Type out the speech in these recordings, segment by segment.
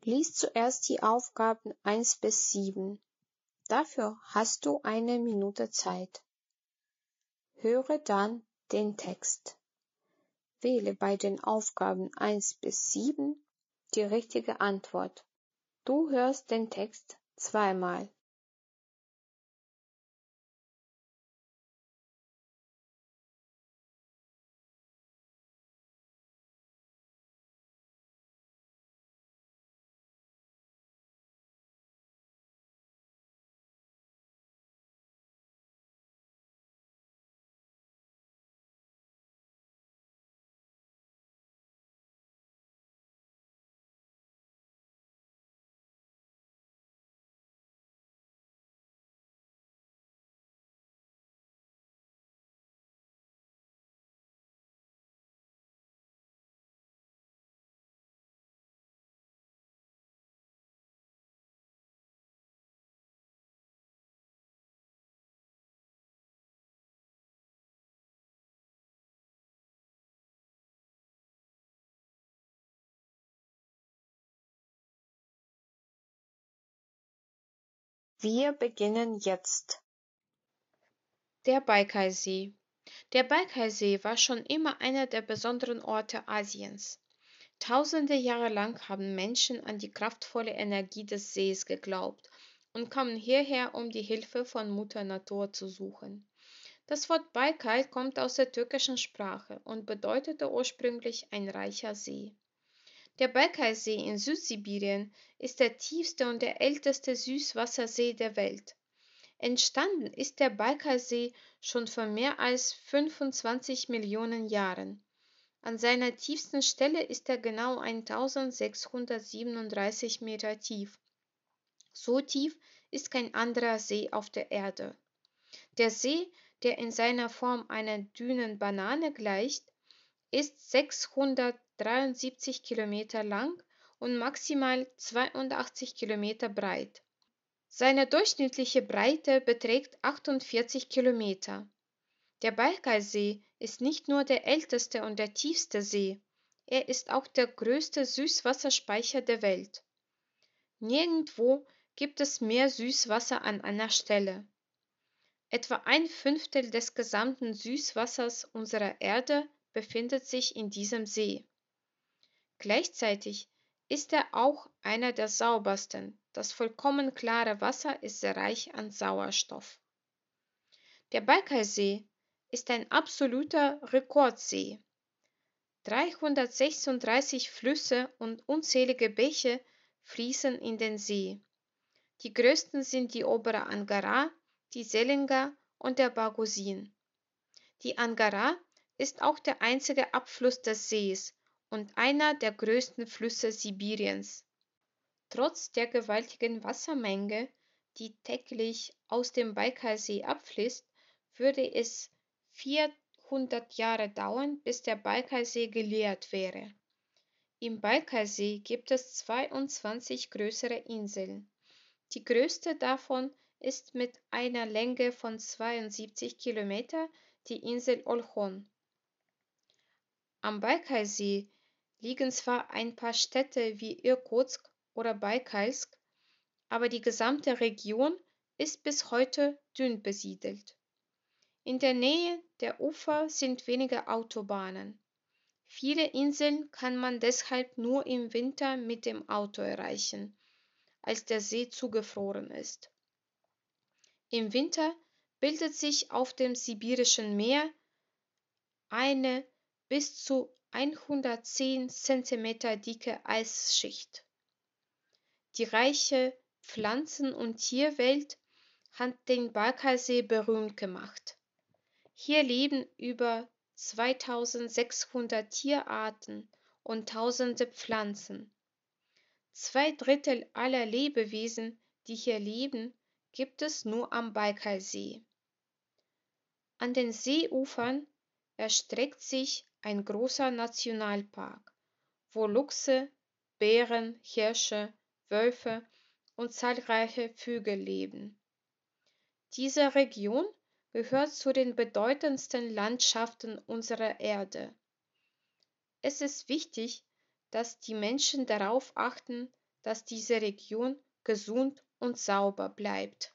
Lies zuerst die Aufgaben 1 bis 7. Dafür hast du 1 Minute Zeit. Höre dann den Text. Wähle bei den Aufgaben 1 bis 7 die richtige Antwort. Du hörst den Text zweimal. Wir beginnen jetzt. Der Baikalsee. Der Baikalsee war schon immer einer der besonderen Orte Asiens. Tausende Jahre lang haben Menschen an die kraftvolle Energie des Sees geglaubt und kamen hierher, um die Hilfe von Mutter Natur zu suchen. Das Wort Baikal kommt aus der türkischen Sprache und bedeutete ursprünglich ein reicher See. Der Baikalsee in Südsibirien ist der tiefste und der älteste Süßwassersee der Welt. Entstanden ist der Baikalsee schon vor mehr als 25 Millionen Jahren. An seiner tiefsten Stelle ist er genau 1637 Meter tief. So tief ist kein anderer See auf der Erde. Der See, der in seiner Form einer Dünenbanane gleicht, ist 673 Kilometer lang und maximal 82 Kilometer breit. Seine durchschnittliche Breite beträgt 48 Kilometer. Der Baikalsee ist nicht nur der älteste und der tiefste See, er ist auch der größte Süßwasserspeicher der Welt. Nirgendwo gibt es mehr Süßwasser an einer Stelle. Etwa 1/5 des gesamten Süßwassers unserer Erde befindet sich in diesem See. Gleichzeitig ist er auch einer der saubersten. Das vollkommen klare Wasser ist sehr reich an Sauerstoff. Der Baikalsee ist ein absoluter Rekordsee. 336 Flüsse und unzählige Bäche fließen in den See. Die größten sind die obere Angara, die Selenga und der Bargozin. Die Angara ist auch der einzige Abfluss des Sees und einer der größten Flüsse Sibiriens. Trotz der gewaltigen Wassermenge, die täglich aus dem Baikalsee abfließt, würde es 400 Jahre dauern, bis der Baikalsee geleert wäre. Im Baikalsee gibt es 22 größere Inseln. Die größte davon ist mit einer Länge von 72 Kilometer die Insel Olchon. Am Baikalsee liegen zwar ein paar Städte wie Irkutsk oder Baikalsk, aber die gesamte Region ist bis heute dünn besiedelt. In der Nähe der Ufer sind wenige Autobahnen. Viele Inseln kann man deshalb nur im Winter mit dem Auto erreichen, als der See zugefroren ist. Im Winter bildet sich auf dem Sibirischen Meer eine bis zu 110 cm dicke Eisschicht. Die reiche Pflanzen- und Tierwelt hat den Baikalsee berühmt gemacht. Hier leben über 2600 Tierarten und tausende Pflanzen. 2/3 aller Lebewesen, die hier leben, gibt es nur am Baikalsee. An den Seeufern erstreckt sich ein großer Nationalpark, wo Luchse, Bären, Hirsche, Wölfe und zahlreiche Vögel leben. Diese Region gehört zu den bedeutendsten Landschaften unserer Erde. Es ist wichtig, dass die Menschen darauf achten, dass diese Region gesund und sauber bleibt.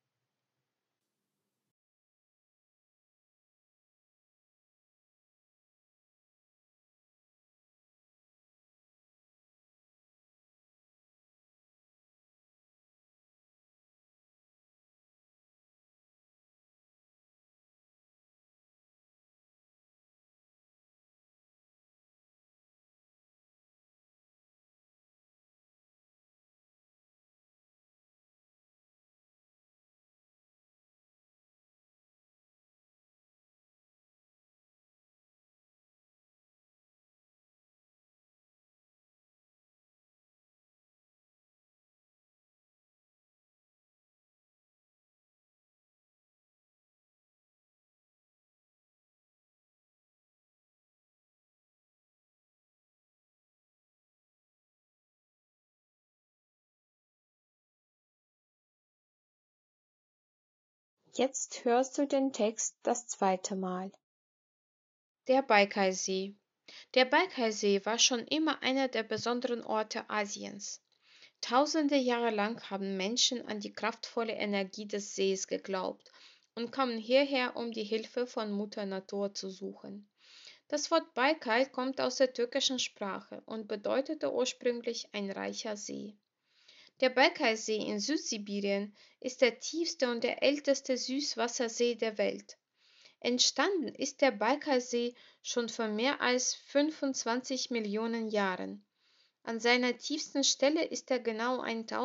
Jetzt hörst du den Text das zweite Mal. Der Baikalsee. Der Baikalsee war schon immer einer der besonderen Orte Asiens. Tausende Jahre lang haben Menschen an die kraftvolle Energie des Sees geglaubt und kamen hierher, um die Hilfe von Mutter Natur zu suchen. Das Wort Baikal kommt aus der türkischen Sprache und bedeutete ursprünglich ein reicher See. Der Baikalsee in Südsibirien ist der tiefste und der älteste Süßwassersee der Welt. Entstanden ist der Baikalsee schon vor mehr als 25 Millionen Jahren. An seiner tiefsten Stelle ist er genau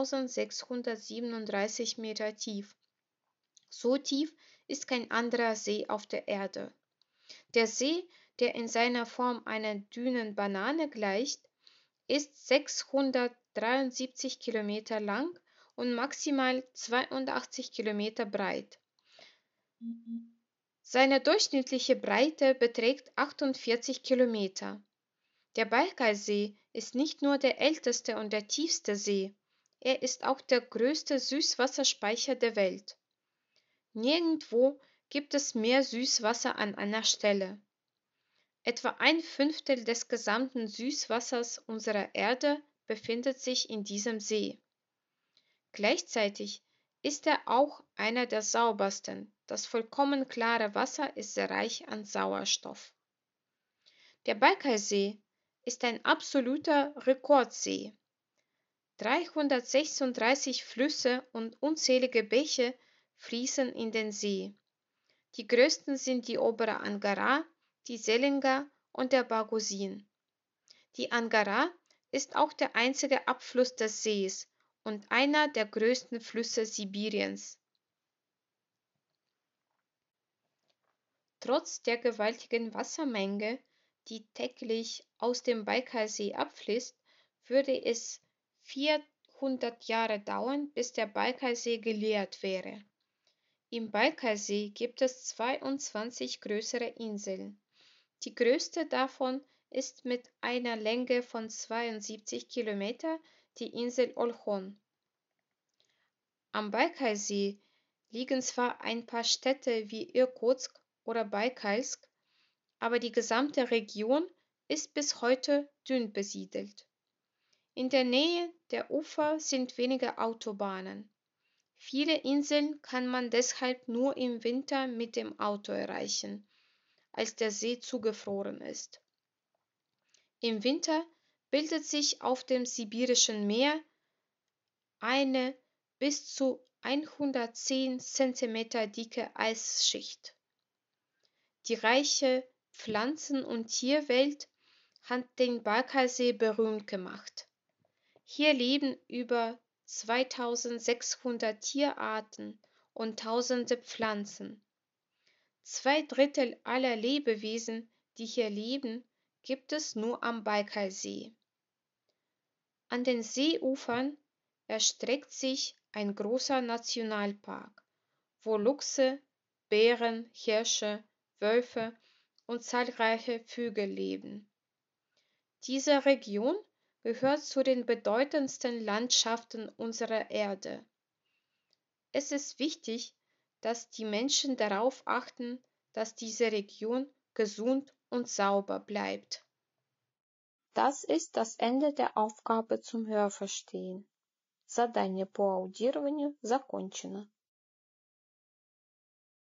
1637 Meter tief. So tief ist kein anderer See auf der Erde. Der See, der in seiner Form einer Dünenbanane gleicht, ist 673 Kilometer lang und maximal 82 Kilometer breit. Seine durchschnittliche Breite beträgt 48 Kilometer. Der Baikalsee ist nicht nur der älteste und der tiefste See, er ist auch der größte Süßwasserspeicher der Welt. Nirgendwo gibt es mehr Süßwasser an einer Stelle. Etwa ein Fünftel des gesamten Süßwassers unserer Erde befindet sich in diesem See. Gleichzeitig ist er auch einer der saubersten. Das vollkommen klare Wasser ist sehr reich an Sauerstoff. Der Baikalsee ist ein absoluter Rekordsee. 336 Flüsse und unzählige Bäche fließen in den See. Die größten sind die obere Angara, die Selenga und der Bargozin. Die Angara ist auch der einzige Abfluss des Sees und einer der größten Flüsse Sibiriens. Trotz der gewaltigen Wassermenge, die täglich aus dem Baikalsee abfließt, würde es 400 Jahre dauern, bis der Baikalsee geleert wäre. Im Baikalsee gibt es 22 größere Inseln. Die größte davon ist mit einer Länge von 72 Kilometer die Insel Olchon. Am Baikalsee liegen zwar ein paar Städte wie Irkutsk oder Baikalsk, aber die gesamte Region ist bis heute dünn besiedelt. In der Nähe der Ufer sind wenige Autobahnen. Viele Inseln kann man deshalb nur im Winter mit dem Auto erreichen, als der See zugefroren ist. Im Winter bildet sich auf dem Sibirischen Meer eine bis zu 110 Zentimeter dicke Eisschicht. Die reiche Pflanzen- und Tierwelt hat den Baikalsee berühmt gemacht. Hier leben über 2600 Tierarten und tausende Pflanzen. 2 Drittel aller Lebewesen, die hier leben, gibt es nur am Baikalsee. An den Seeufern erstreckt sich ein großer Nationalpark, wo Luchse, Bären, Hirsche, Wölfe und zahlreiche Vögel leben. Diese Region gehört zu den bedeutendsten Landschaften unserer Erde. Es ist wichtig, dass die Menschen darauf achten, dass diese Region gesund und sauber bleibt. Das ist das Ende der Aufgabe zum Hörverstehen. Задание по аудированию закончено.